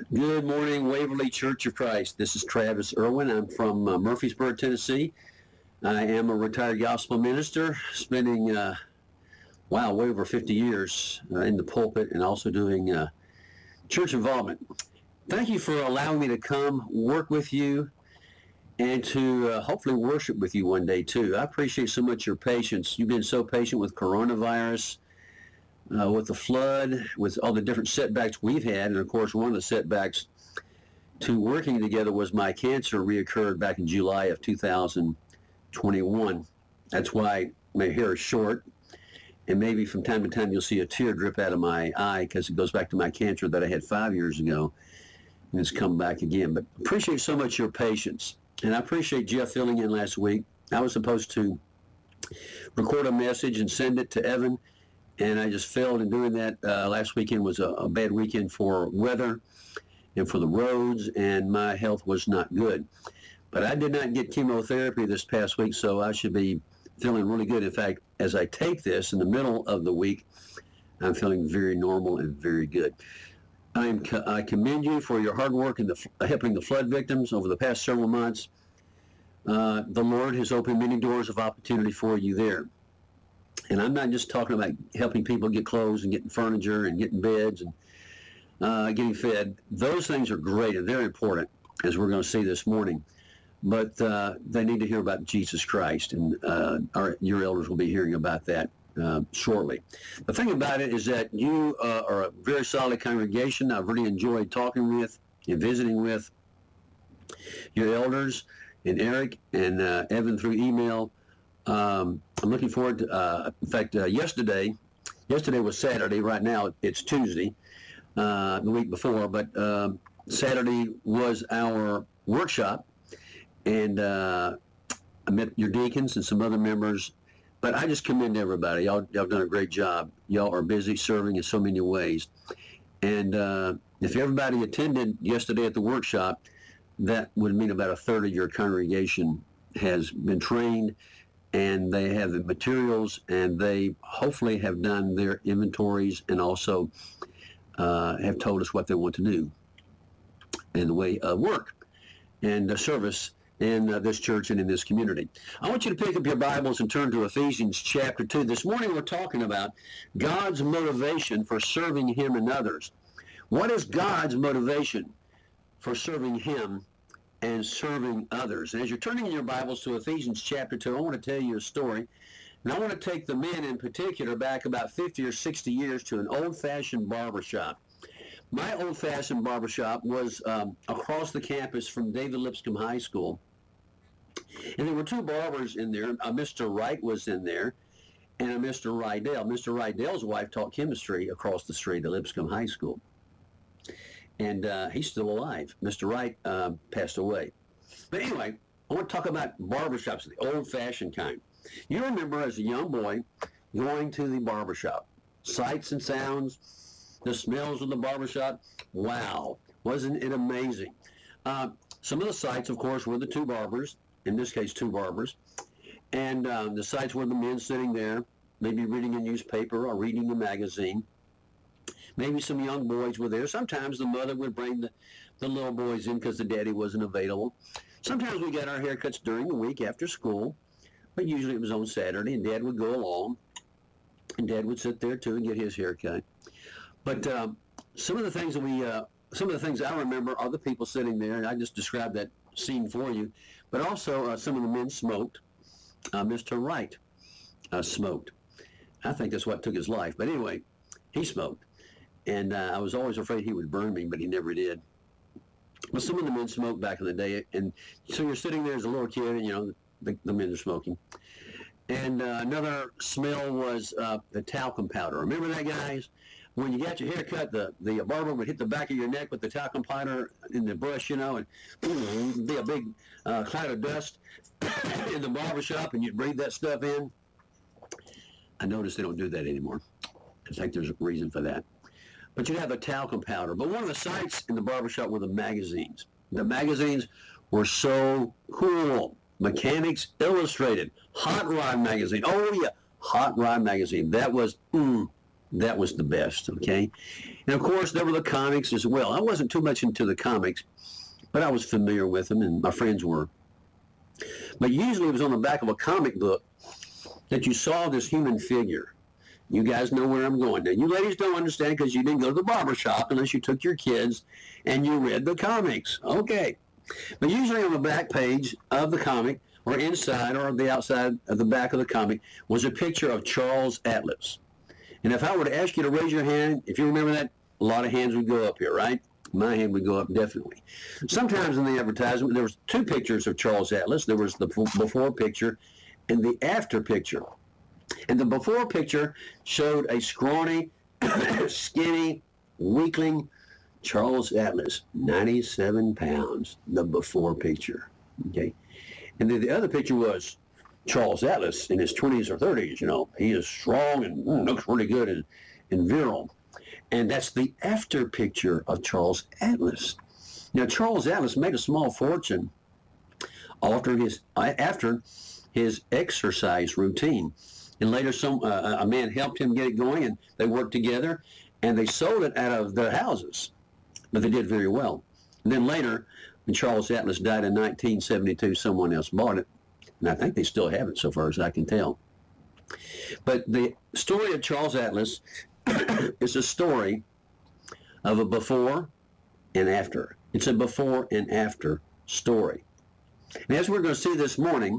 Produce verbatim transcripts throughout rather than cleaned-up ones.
Good morning, Waverly Church of Christ. This is Travis Irwin. I'm from uh, Murfreesboro, Tennessee. I am a retired gospel minister, spending, uh, wow, way over fifty years uh, in the pulpit and also doing uh, church involvement. Thank you for allowing me to come work with you and to uh, hopefully worship with you one day, too. I appreciate so much your patience. You've been so patient with coronavirus, Uh, with the flood, with all the different setbacks we've had. And of course, one of the setbacks to working together was my cancer reoccurred back in July of two thousand twenty-one. That's why my hair is short. And maybe from time to time you'll see a tear drip out of my eye because it goes back to my cancer that I had five years ago. And it's come back again. But appreciate so much your patience. And I appreciate Jeff filling in last week. I was supposed to record a message and send it to Evan, and I just failed in doing that. Uh, last weekend was a, a bad weekend for weather and for the roads, and my health was not good. But I did not get chemotherapy this past week, so I should be feeling really good. In fact, as I take this in the middle of the week, I'm feeling very normal and very good. I'm, I commend you for your hard work in the, helping the flood victims over the past several months. Uh, the Lord has opened many doors of opportunity for you there. And I'm not just talking about helping people get clothes and getting furniture and getting beds and uh, getting fed. Those things are great and they're important, as we're going to see this morning. But uh, they need to hear about Jesus Christ, and uh, our, your elders will be hearing about that uh, shortly. The thing about it is that you uh, are a very solid congregation. I've really enjoyed talking with and visiting with your elders and Eric and uh, Evan through email. Um, I'm looking forward to, uh, in fact, uh, yesterday, yesterday was Saturday, right now it's Tuesday, uh, the week before, but um, Saturday was our workshop, and uh, I met your deacons and some other members, but I just commend everybody. Y'all, y'all have done a great job. Y'all are busy serving in so many ways, and uh, if everybody attended yesterday at the workshop, that would mean about a third of your congregation has been trained, and they have the materials, and they hopefully have done their inventories and also uh, have told us what they want to do in the way of work and uh, service in uh, this church and in this community. I want you to pick up your Bibles and turn to Ephesians chapter two. This morning we're talking about God's motivation for serving Him and others. What is God's motivation for serving Him and serving others? And as you're turning in your Bibles to Ephesians chapter two, I want to tell you a story. And I want to take the men in particular back about fifty or sixty years to an old-fashioned barbershop. My old-fashioned barbershop was um, across the campus from David Lipscomb High School. And there were two barbers in there. Uh, Mister Wright was in there, and a Mister Rydell. Mister Rydell's wife taught chemistry across the street at Lipscomb High School. And uh, he's still alive. Mister Wright uh, passed away. But anyway, I want to talk about barbershops, the old-fashioned kind. You remember as a young boy going to the barbershop, sights and sounds, the smells of the barbershop. Wow, wasn't it amazing? Uh, some of the sights, of course, were the two barbers, in this case, two barbers. And um, the sights were the men sitting there, maybe reading a newspaper or reading a magazine. Maybe some young boys were there. Sometimes the mother would bring the, the little boys in because the daddy wasn't available. Sometimes we got our haircuts during the week after school, but usually it was on Saturday, and Dad would go along, and Dad would sit there too and get his haircut. But um, some of the things that we, uh, some of the things I remember are the people sitting there, and I just described that scene for you. But also uh, some of the men smoked. Uh, Mister Wright uh, smoked. I think that's what took his life. But anyway, he smoked. And uh, I was always afraid he would burn me, but he never did. But some of the men smoked back in the day. And so you're sitting there as a little kid, and, you know, the, the men are smoking. And uh, another smell was uh, the talcum powder. Remember that, guys? When you got your hair cut, the, the barber would hit the back of your neck with the talcum powder in the brush, you know, and mm, be a big uh, cloud of dust in the barbershop, and you'd breathe that stuff in. I noticed they don't do that anymore. I think there's a reason for that. But you'd have a talcum powder. But one of the sights in the barbershop were the magazines. The magazines were so cool. Mechanics Illustrated, Hot Rod magazine. Oh, yeah, Hot Rod magazine. That was, mm, That was the best, okay? And of course, there were the comics as well. I wasn't too much into the comics, but I was familiar with them, and my friends were. But usually it was on the back of a comic book that you saw this human figure. You guys know where I'm going. Now, you ladies don't understand because you didn't go to the barber shop unless you took your kids and you read the comics. Okay. But usually on the back page of the comic, or inside or the outside of the back of the comic, was a picture of Charles Atlas. And if I were to ask you to raise your hand, if you remember that, a lot of hands would go up here, right? My hand would go up definitely. Sometimes in the advertisement, there was two pictures of Charles Atlas. There was the before picture and the after picture. And the before picture showed a scrawny, skinny, weakling Charles Atlas, ninety-seven pounds, the before picture. Okay. And then the other picture was Charles Atlas in his twenties or thirties, you know. He is strong and mm, looks really good and, and virile. And that's the after picture of Charles Atlas. Now, Charles Atlas made a small fortune after his, after his exercise routine. And later, some uh, a man helped him get it going, and they worked together, and they sold it out of their houses. But they did very well. And then later, when Charles Atlas died in nineteen seventy-two, someone else bought it. And I think they still have it so far as I can tell. But the story of Charles Atlas is a story of a before and after. It's a before and after story. And as we're going to see this morning,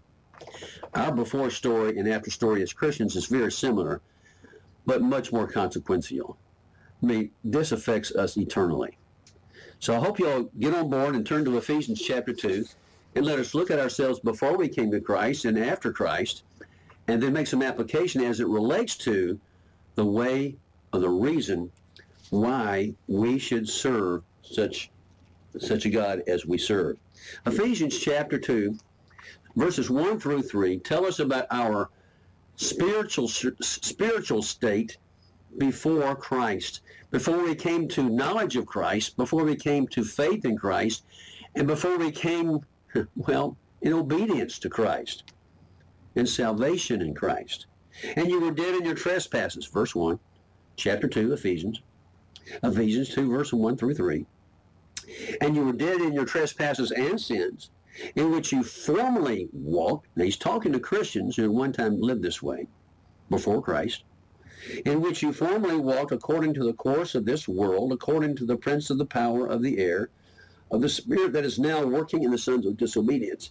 our before story and after story as Christians is very similar, but much more consequential. I mean, this affects us eternally. So I hope you'll get on board and turn to Ephesians chapter two and let us look at ourselves before we came to Christ and after Christ, and then make some application as it relates to the way or the reason why we should serve such, such a God as we serve. Ephesians chapter two, verses one through three tell us about our spiritual spiritual state before Christ, before we came to knowledge of Christ, before we came to faith in Christ, and before we came, well, in obedience to Christ, in salvation in Christ. And you were dead in your trespasses, verse one, chapter two, Ephesians, Ephesians two, verse one through three. And you were dead in your trespasses and sins, in which you formerly walked. Now he's talking to Christians who at one time lived this way, before Christ, in which you formerly walked according to the course of this world, according to the prince of the power of the air, of the spirit that is now working in the sons of disobedience.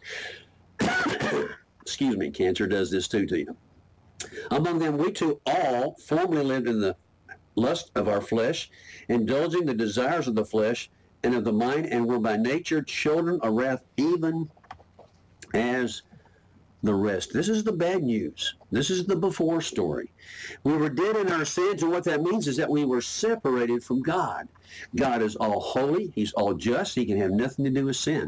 Excuse me, cancer does this too to you. Among them we too all formerly lived in the lust of our flesh, indulging the desires of the flesh and of the mind, and were by nature children of wrath, even as the rest. This is the bad news. This is the before story. We were dead in our sins, and what that means is that we were separated from God. God is all holy. He's all just. He can have nothing to do with sin.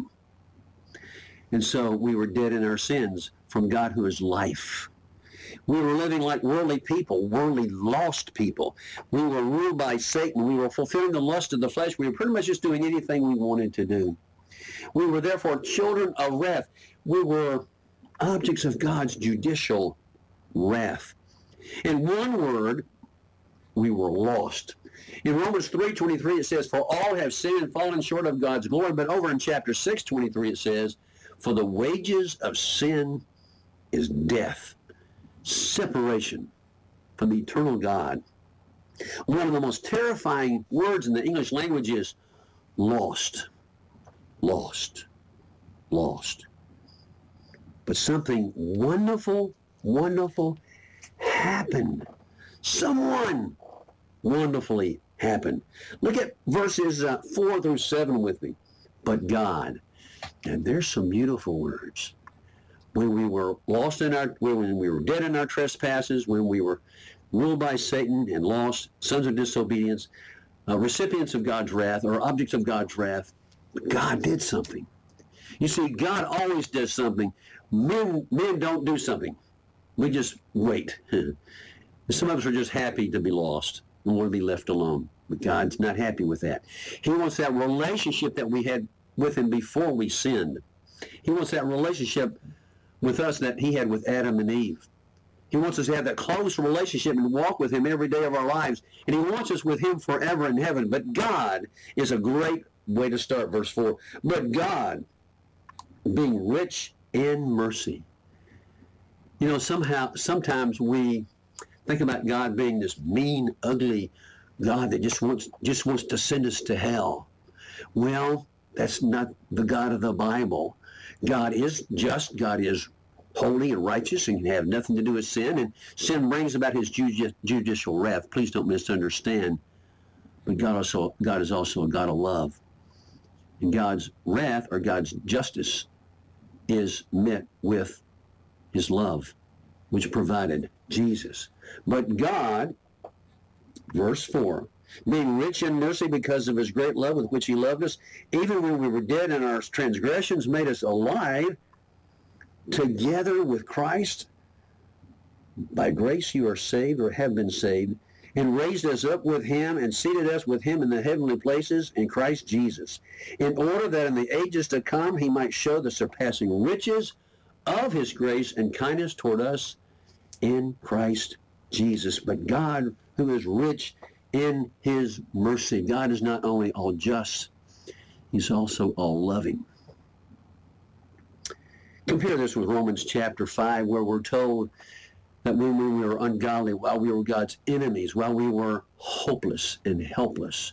And so we were dead in our sins from God who is life. We were living like worldly people, worldly lost people. We were ruled by Satan. We were fulfilling the lust of the flesh. We were pretty much just doing anything we wanted to do. We were therefore children of wrath. We were objects of God's judicial wrath. In one word, we were lost. In Romans three twenty-three, it says, for all have sinned and fallen short of God's glory. But over in chapter six twenty-three, it says, for the wages of sin is death, separation from the eternal God. One of the most terrifying words in the English language is lost, lost, lost. But something wonderful, wonderful happened. Someone wonderfully happened. Look at verses uh, four through seven with me. But God. And there's some beautiful words. When we were lost in our, when we were dead in our trespasses, when we were ruled by Satan and lost, sons of disobedience, uh, recipients of God's wrath, or objects of God's wrath, God did something. You see, God always does something. Men, men don't do something. We just wait. Some of us are just happy to be lost and want to be left alone. But God's not happy with that. He wants that relationship that we had with him before we sinned. He wants that relationship with us that he had with Adam and Eve. He wants us to have that close relationship and walk with him every day of our lives. And he wants us with him forever in heaven. But God is a great way to start, verse four. But God, being rich in mercy. You know, somehow, sometimes we think about God being this mean, ugly God that just wants just wants to send us to hell. Well, that's not the God of the Bible. God is just. God is holy and righteous and can have nothing to do with sin. And sin brings about his judi- judicial wrath. Please don't misunderstand. But God also God is also a God of love. And God's wrath or God's justice is met with his love, which provided Jesus. But God, verse four, being rich in mercy because of his great love with which he loved us, even when we were dead in our transgressions, made us alive together with Christ. By grace you are saved, or have been saved, and raised us up with him and seated us with him in the heavenly places in Christ Jesus, in order that in the ages to come he might show the surpassing riches of his grace and kindness toward us in Christ Jesus. But God, who is rich in his mercy, God is not only all just, he's also all loving. Compare this with Romans chapter five, where we're told that when we were ungodly, while we were God's enemies, while we were hopeless and helpless,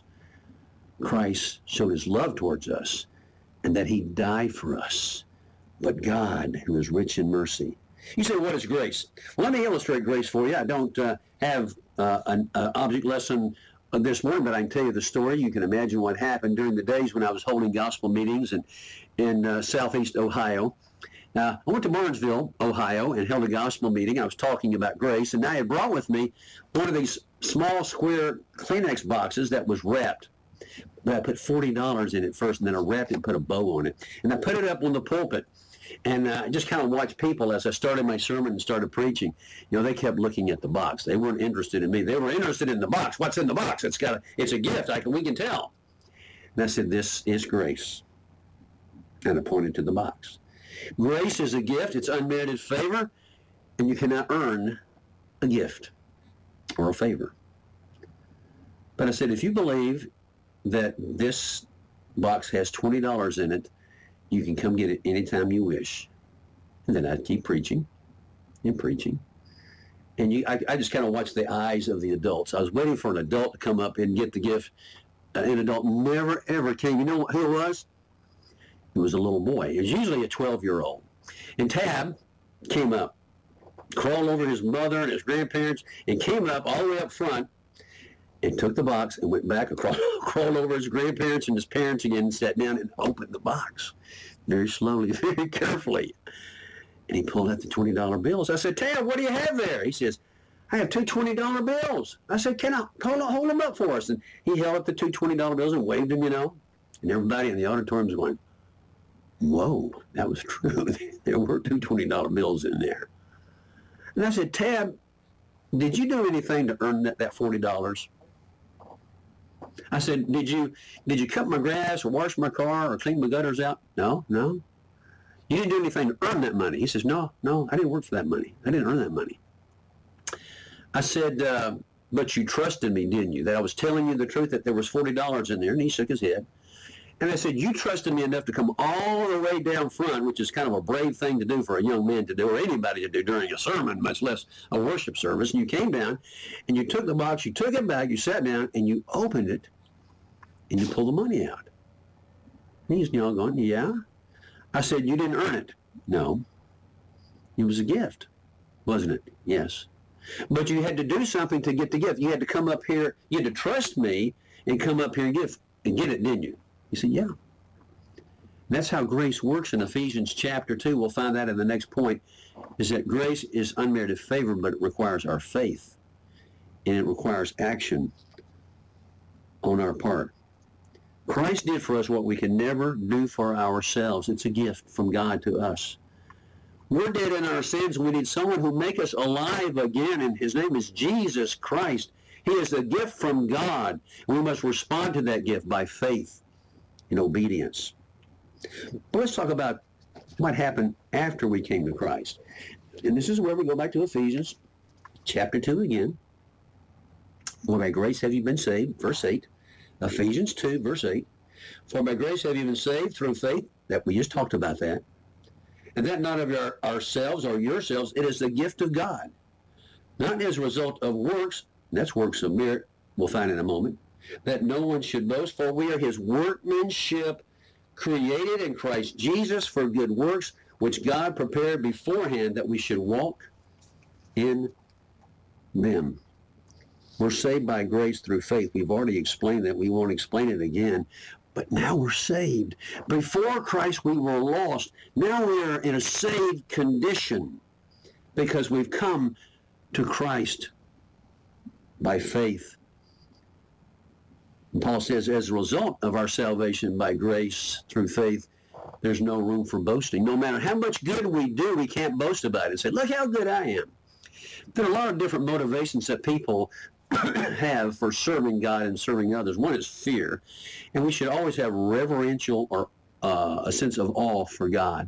Christ showed his love towards us and that he died for us. But God, who is rich in mercy. You say, what is grace? Well, let me illustrate grace for you. I don't uh, have uh, an uh, object lesson this morning, but I can tell you the story. You can imagine what happened during the days when I was holding gospel meetings in, in uh, southeast Ohio. Now, I went to Barnesville, Ohio, and held a gospel meeting. I was talking about grace, and I had brought with me one of these small square Kleenex boxes that was wrapped. But I put forty dollars in it first, and then I wrapped it and put a bow on it. And I put it up on the pulpit, and I uh, just kind of watched people as I started my sermon and started preaching. You know, they kept looking at the box. They weren't interested in me. They were interested in the box. What's in the box? It's got a, it's a gift. I can, we can tell. And I said, this is grace. And I pointed to the box. Grace is a gift. It's unmerited favor, and you cannot earn a gift or a favor. But I said, if you believe that this box has twenty dollars in it, you can come get it anytime you wish. And then I'd keep preaching and preaching. And you, I, I just kind of watched the eyes of the adults. I was waiting for an adult to come up and get the gift. Uh, an adult never, ever came. You know who it was? It was a little boy. It was usually a twelve-year-old. And Tab came up, crawled over his mother and his grandparents, and came up all the way up front and took the box and went back and crawled, crawled over his grandparents and his parents again and sat down and opened the box very slowly, very carefully. And he pulled out the twenty dollar bills. I said, Tab, what do you have there? He says, I have two twenty dollar bills. I said, can I hold, hold them up for us? And he held up the two twenty dollar bills and waved them, you know. And everybody in the auditorium was going, whoa, that was true. There were two twenty dollar bills in there. And I said, Tab, did you do anything to earn that, that forty dollars? I said, did you did you cut my grass or wash my car or clean my gutters out? No, no. You didn't do anything to earn that money. He says, no, no, I didn't work for that money. I didn't earn that money. I said, uh, but you trusted me, didn't you? That I was telling you the truth, that there was forty dollars in there. And he shook his head. And I said, you trusted me enough to come all the way down front, which is kind of a brave thing to do for a young man to do, or anybody to do during a sermon, much less a worship service. And you came down, and you took the box, you took it back, you sat down, and you opened it, and you pulled the money out. And he's, you know, going, yeah. I said, you didn't earn it. No. It was a gift, wasn't it? Yes. But you had to do something to get the gift. You had to come up here, you had to trust me and come up here and give and get it, didn't you? He said, yeah. That's how grace works in Ephesians chapter two. We'll find that in the next point, is that grace is unmerited favor, but it requires our faith, and it requires action on our part. Christ did for us what we can never do for ourselves. It's a gift from God to us. We're dead in our sins, and we need someone who make us alive again, and his name is Jesus Christ. He is a gift from God. We must respond to that gift by faith and obedience. But let's talk about what happened after we came to Christ. And this is where we go back to Ephesians chapter two again. For by grace have you been saved, verse eight. Ephesians two, verse eight. For by grace have you been saved through faith, that we just talked about that. And that not of our, ourselves or yourselves, it is the gift of God. Not as a result of works, that's works of merit, we'll find in a moment, that no one should boast, for we are his workmanship, created in Christ Jesus for good works, which God prepared beforehand that we should walk in them. We're saved by grace through faith. We've already explained that. We won't explain it again. But now we're saved. Before Christ, we were lost. Now we are in a saved condition because we've come to Christ by faith. And Paul says, as a result of our salvation by grace through faith, there's no room for boasting. No matter how much good we do, we can't boast about it and say, look how good I am. There are a lot of different motivations that people have for serving God and serving others. One is fear, and we should always have reverential or uh, a sense of awe for God.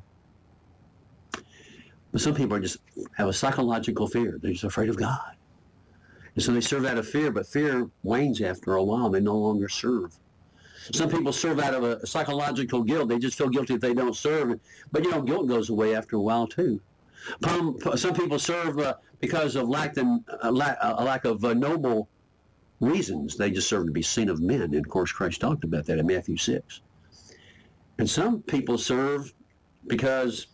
But some people are just have a psychological fear. They're just afraid of God. And so they serve out of fear, but fear wanes after a while. They no longer serve. Some people serve out of a psychological guilt. They just feel guilty if they don't serve. But, you know, guilt goes away after a while, too. Some people serve uh, because of lack, of, uh, lack, uh, lack of uh, noble reasons. They just serve to be seen of men. And, of course, Christ talked about that in Matthew six. And some people serve because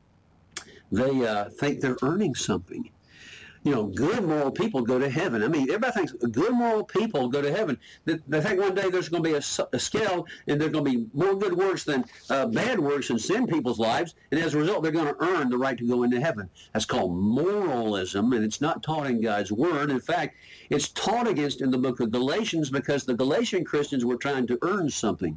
they uh, think they're earning something. You know, good moral people go to heaven. I mean, everybody thinks good moral people go to heaven. They, they think one day there's going to be a, a scale and there's going to be more good works than uh, bad works in sin people's lives. And as a result, they're going to earn the right to go into heaven. That's called moralism, and it's not taught in God's Word. In fact, it's taught against in the book of Galatians because the Galatian Christians were trying to earn something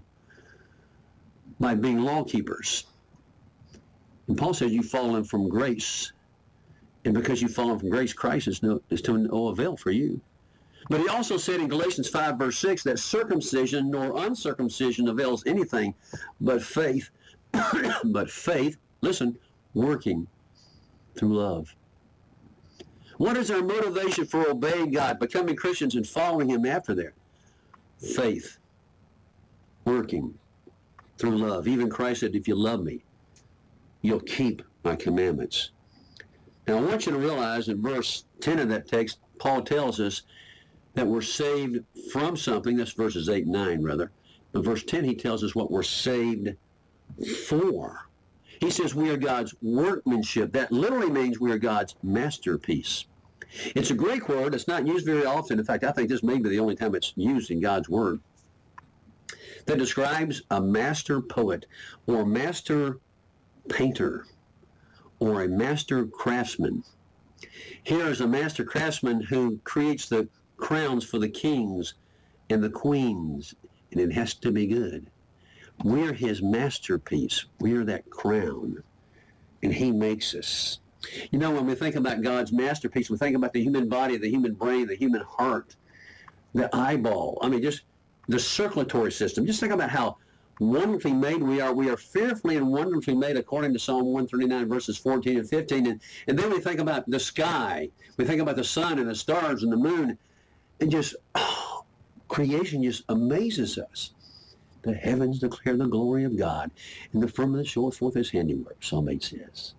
by being law keepers. And Paul says you've fallen from grace. And because you've fallen from grace, Christ is, no, is to no avail for you. But he also said in Galatians five, verse six, that circumcision nor uncircumcision avails anything but faith, but faith, listen, working through love. What is our motivation for obeying God, becoming Christians and following him after that? Faith, working through love. Even Christ said, if you love me, you'll keep my commandments. Now, I want you to realize in verse ten of that text, Paul tells us that we're saved from something. That's verses eight and nine, rather. But verse ten, he tells us what we're saved for. He says we are God's workmanship. That literally means we are God's masterpiece. It's a Greek word. It's not used very often. In fact, I think this may be the only time it's used in God's Word. That describes a master poet or master painter or a master craftsman. Here is a master craftsman who creates the crowns for the kings and the queens, and it has to be good. We're his masterpiece. We're that crown, and he makes us. You know, when we think about God's masterpiece, we think about the human body, the human brain, the human heart, the eyeball. I mean, just the circulatory system. Just think about how wonderfully made we are. We are fearfully and wonderfully made according to Psalm one thirty-nine, verses fourteen and fifteen. And, and then we think about the sky. We think about the sun and the stars and the moon. And just, oh, creation just amazes us. The heavens declare the glory of God, and the firmament showeth forth his handiwork, Psalm eight says.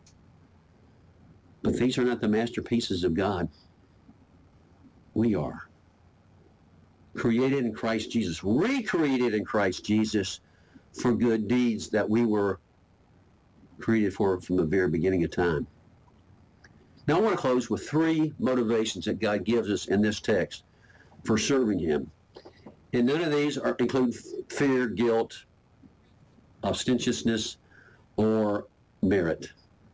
But these are not the masterpieces of God. We are. Created in Christ Jesus, recreated in Christ Jesus, for good deeds that we were created for from the very beginning of time. Now I want to close with three motivations that God gives us in this text for serving him. And none of these are, include fear, guilt, ostentatiousness, or merit.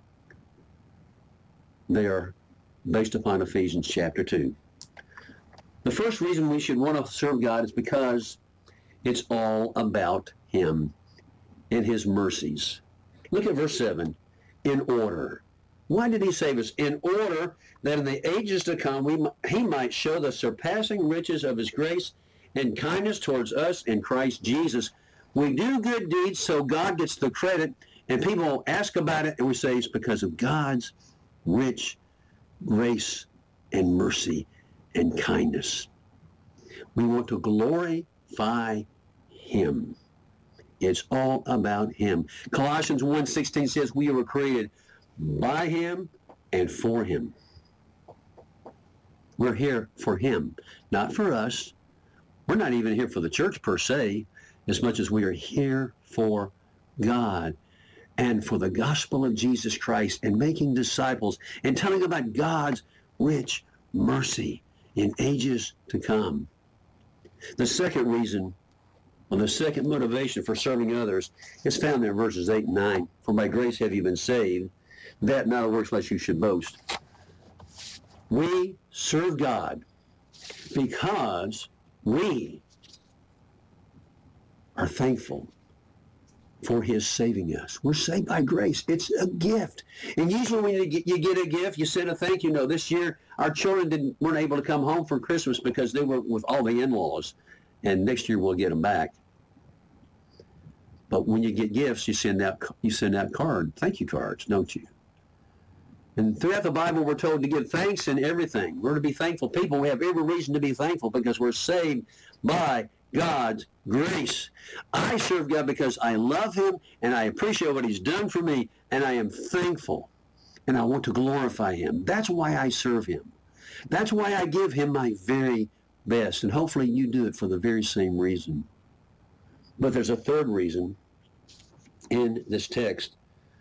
They are based upon Ephesians chapter two. The first reason we should want to serve God is because it's all about him and his mercies. Look at verse seven. In order. Why did he save us? In order that in the ages to come we, he might show the surpassing riches of his grace and kindness towards us in Christ Jesus. We do good deeds so God gets the credit, and people ask about it, and we say it's because of God's rich grace and mercy and kindness. We want to glorify him. It's all about him. Colossians one sixteen says we were created by him and for him. We're here for him, not for us. We're not even here for the church per se, as much as we are here for God and for the gospel of Jesus Christ and making disciples and telling about God's rich mercy in ages to come. The second reason, or the second motivation for serving others is found there in verses eight and nine. For by grace have you been saved, that not of works lest you should boast. We serve God because we are thankful for his saving us. We're saved by grace. It's a gift. And usually when you get, you get a gift, you send a thank you note. This year, our children didn't, weren't able to come home for Christmas because they were with all the in-laws. And next year we'll get them back. But when you get gifts, you send out, you send out card, thank you cards, don't you? And throughout the Bible, we're told to give thanks in everything. We're to be thankful people. We have every reason to be thankful because we're saved by God's grace. I serve God because I love him and I appreciate what he's done for me, and I am thankful and I want to glorify him. That's why I serve him. That's why I give him my very best, and hopefully you do it for the very same reason. But there's a third reason in this text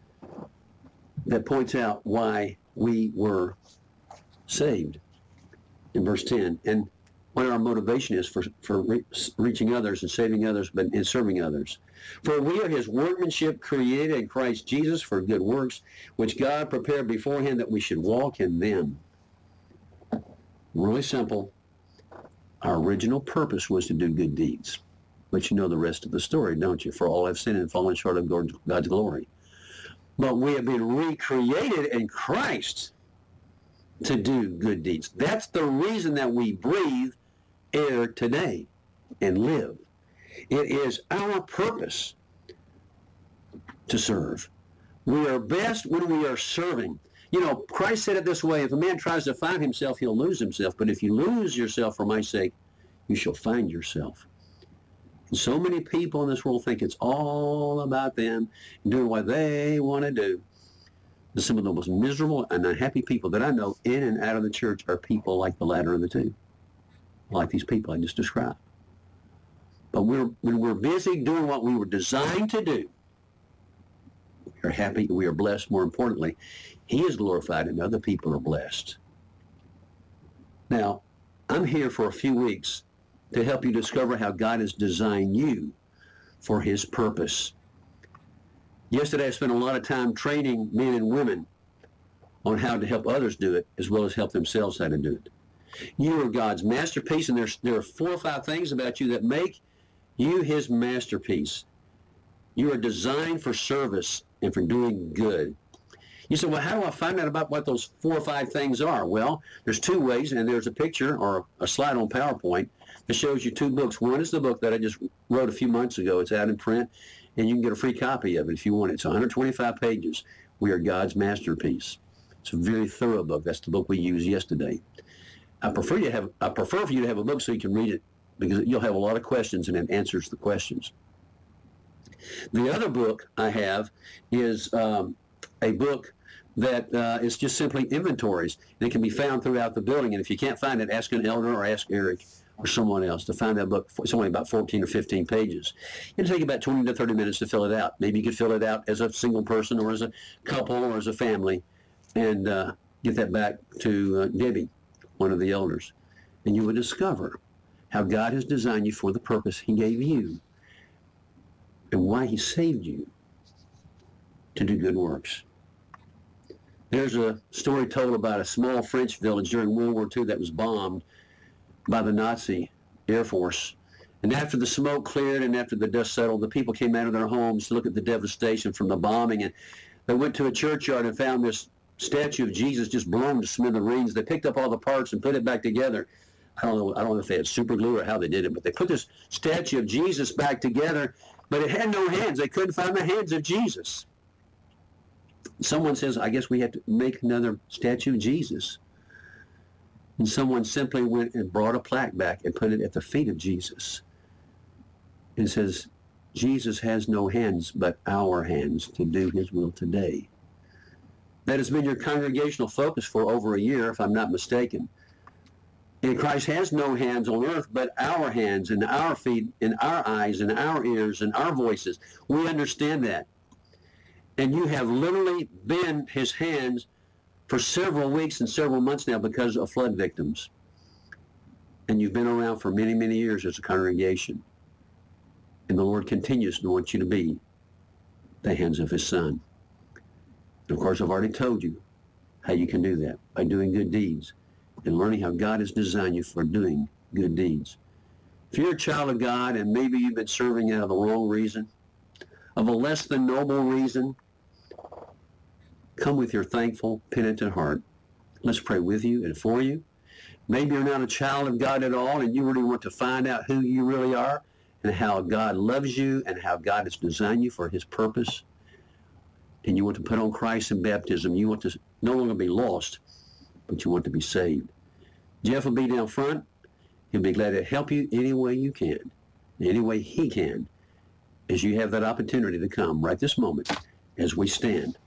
that points out why we were saved in verse ten, and what our motivation is for, for re- reaching others and saving others, but in serving others. For we are his workmanship, created in Christ Jesus for good works, which God prepared beforehand that we should walk in them. Really simple. Our original purpose was to do good deeds. But you know the rest of the story, don't you? For all have sinned and fallen short of God's glory. But we have been recreated in Christ to do good deeds. That's the reason that we breathe air today and live. It is our purpose to serve. We are best when we are serving. You know, Christ said it this way, if a man tries to find himself, he'll lose himself. But if you lose yourself for my sake, you shall find yourself. And so many people in this world think it's all about them doing what they want to do. And some of the most miserable and unhappy people that I know in and out of the church are people like the latter of the two, like these people I just described. But we're, when we're busy doing what we were designed to do, we are happy, we are blessed. More importantly, he is glorified and other people are blessed. Now, I'm here for a few weeks to help you discover how God has designed you for his purpose. Yesterday, I spent a lot of time training men and women on how to help others do it, as well as help themselves how to do it. You are God's masterpiece, and there's, there are four or five things about you that make you his masterpiece. You are designed for service and for doing good. You say, well, how do I find out about what those four or five things are? Well, there's two ways, and there's a picture or a slide on PowerPoint that shows you two books. One is the book that I just wrote a few months ago. It's out in print, and you can get a free copy of it if you want it. It's one hundred twenty-five pages. We are God's masterpiece. It's a very thorough book. That's the book we used yesterday. I prefer you to have. I prefer for you to have a book so you can read it, because you'll have a lot of questions and it answers the questions. The other book I have is um, a book that uh, is just simply inventories. And it can be found throughout the building. And if you can't find it, ask an elder or ask Eric or someone else to find that book. It's only about fourteen or fifteen pages. It'll take about twenty to thirty minutes to fill it out. Maybe you could fill it out as a single person or as a couple or as a family and uh, get that back to uh, Debbie, one of the elders. And you will discover how God has designed you for the purpose he gave you and why he saved you to do good works. There's a story told about a small French village during World War Two that was bombed by the Nazi Air Force. And after the smoke cleared and after the dust settled, the people came out of their homes to look at the devastation from the bombing. And they went to a churchyard and found this statue of Jesus just blown to smithereens. They picked up all the parts and put it back together. I don't know, I don't know if they had super glue or how they did it, but they put this statue of Jesus back together, but it had no hands. They couldn't find the hands of Jesus. Someone says, I guess we have to make another statue of Jesus. And someone simply went and brought a plaque back and put it at the feet of Jesus. It says, Jesus has no hands but our hands to do his will today. That has been your congregational focus for over a year, if I'm not mistaken. And Christ has no hands on earth but our hands and our feet and our eyes and our ears and our voices. We understand that. And you have literally been his hands for several weeks and several months now because of flood victims. And you've been around for many, many years as a congregation. And the Lord continues to want you to be the hands of his Son. And of course, I've already told you how you can do that, by doing good deeds and learning how God has designed you for doing good deeds. If you're a child of God and maybe you've been serving out of the wrong reason, of a less than noble reason, come with your thankful, penitent heart. Let's pray with you and for you. Maybe you're not a child of God at all and you really want to find out who you really are and how God loves you and how God has designed you for his purpose. And you want to put on Christ in baptism. You want to no longer be lost, but you want to be saved. Jeff will be down front. He'll be glad to help you any way you can, any way he can, as you have that opportunity to come right this moment as we stand